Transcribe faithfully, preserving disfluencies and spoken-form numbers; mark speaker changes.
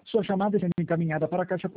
Speaker 1: Sua chamada está sendo encaminhada para a caixa